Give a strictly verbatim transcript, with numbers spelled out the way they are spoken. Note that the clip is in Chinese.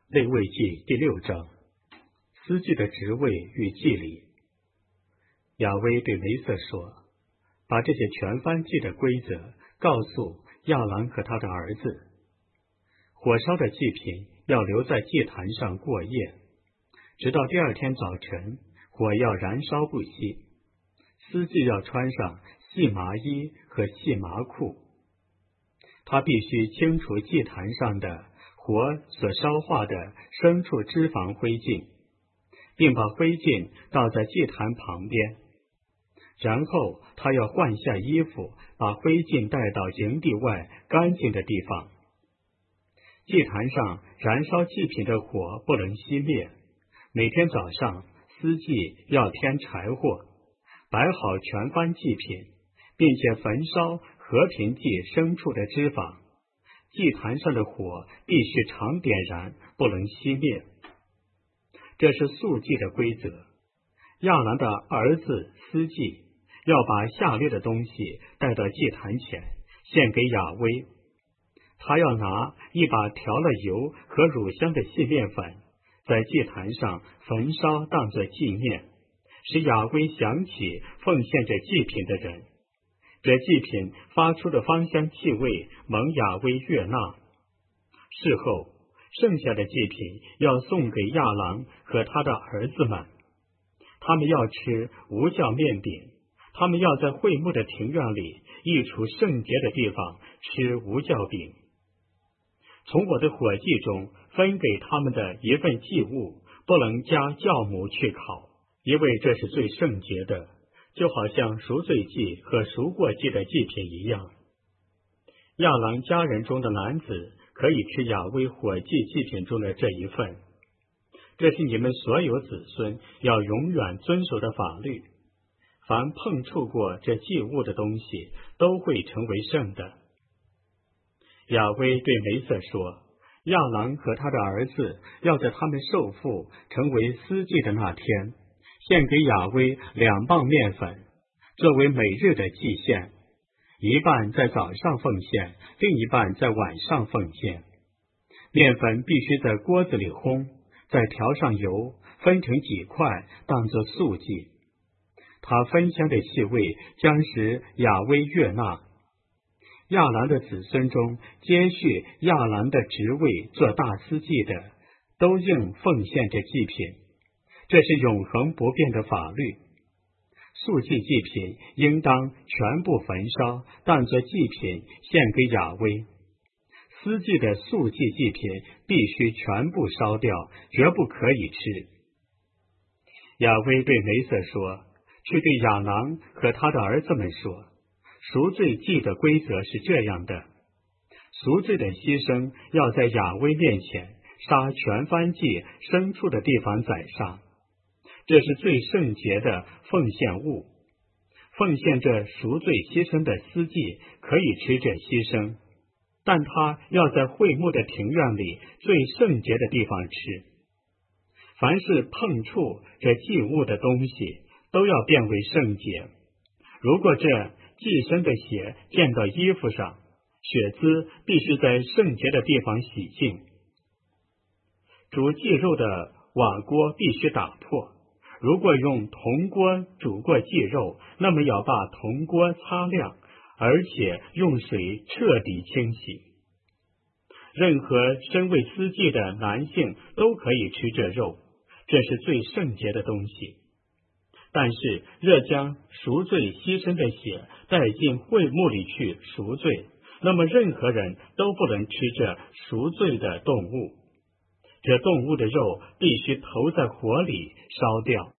利未记第六章，司祭的职位与祭礼。亚威对梅瑟说：把这些全燔祭的规则告诉亚兰和他的儿子。火烧的祭品要留在祭坛上过夜，直到第二天早晨，火要燃烧不息。司祭要穿上细麻衣和细麻裤。他必须清除祭坛上的火所烧化的牲畜脂肪灰烬，并把灰烬倒在祭坛旁边。然后他要换下衣服，把灰烬带到营地外干净的地方。祭坛上燃烧祭品的火不能熄灭。每天早上，司祭要添柴火，摆好全燔祭品，并且焚烧和平祭牲畜的脂肪。祭坛上的火必须常点燃，不能熄灭。这是素祭的规则。亚兰的儿子司祭要把下列的东西带到祭坛前，献给亚威。他要拿一把调了油和乳香的细面粉，在祭坛上焚烧，当作纪念，使亚威想起奉献这祭品的人。这祭品发出的芳香气味蒙亚威悦纳。事后，剩下的祭品要送给亚兰和他的儿子们。他们要吃无酵面饼，他们要在会幕的庭院里一处圣洁的地方吃无酵饼。从我的火祭中分给他们的一份祭物，不能加酵母去烤，因为这是最圣洁的，就好像赎罪祭和赎过祭的祭品一样。亚兰家人中的男子可以吃亚威火祭祭品中的这一份，这是你们所有子孙要永远遵守的法律。凡碰触过这祭物的东西，都会成为圣的。亚威对梅瑟说：亚兰和他的儿子要在他们受父成为司祭的那天，献给亚威两磅面粉，作为每日的祭献，一半在早上奉献，另一半在晚上奉献。面粉必须在锅子里烘，再调上油，分成几块，当作素祭。它芬香的气味将使亚威悦纳。亚兰的子孙中接续亚兰的职位做大司祭的，都应奉献这祭品。这是永恒不变的法律。素祭祭品应当全部焚烧，当作祭品献给亚威。司祭的素祭祭品必须全部烧掉，绝不可以吃。亚威对梅瑟说：去对亚兰和他的儿子们说，赎罪祭的规则是这样的：赎罪的牺牲要在亚威面前杀全燔祭牲畜的地方宰上，这是最圣洁的奉献物。奉献这赎罪牺牲的司祭可以吃这牺牲，但他要在会幕的庭院里最圣洁的地方吃。凡是碰触这祭物的东西，都要变为圣洁。如果这祭牲的血溅到衣服上，血渍必须在圣洁的地方洗净。煮祭肉的瓦锅必须打破。如果用铜锅煮过祭肉，那么要把铜锅擦亮，而且用水彻底清洗。任何身为司祭的男性都可以吃这肉，这是最圣洁的东西。但是若将赎罪牺牲的血带进会幕里去赎罪，那么任何人都不能吃这赎罪的动物。这动物的肉必须投在火里烧掉。